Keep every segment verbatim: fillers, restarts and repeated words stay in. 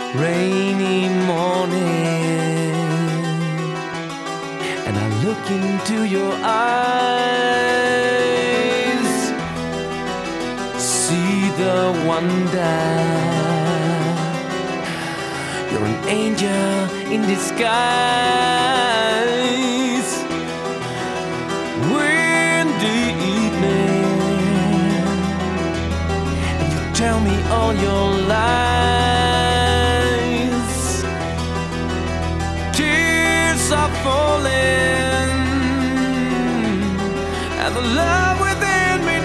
rainy morning, and I look into your eyes, see the wonder. You're an angel in disguise. Windy evening, and you tell me all your lies. Tears are falling, and the love within me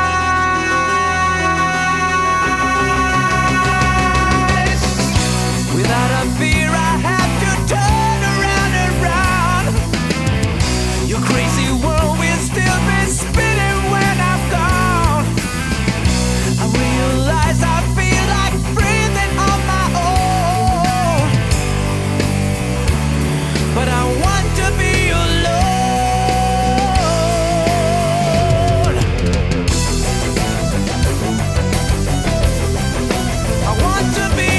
dies. Without a fear, I have to turn around and run. Your crazy world will still be spinning when I'm gone. I realize I feel like breathing on my own, but I want to be alone. I want to be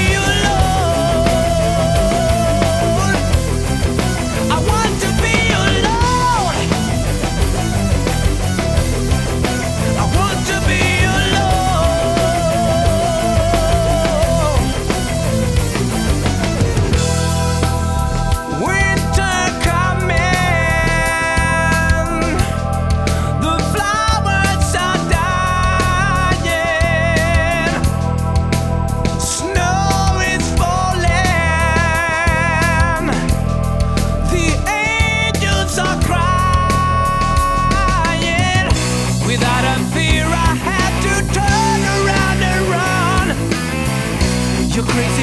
alone. I want to be alone. I want to be alone. Winter coming, the flowers are dying, snow is falling, the angels are crying. Without a fear, I have to turn around and run. You're crazy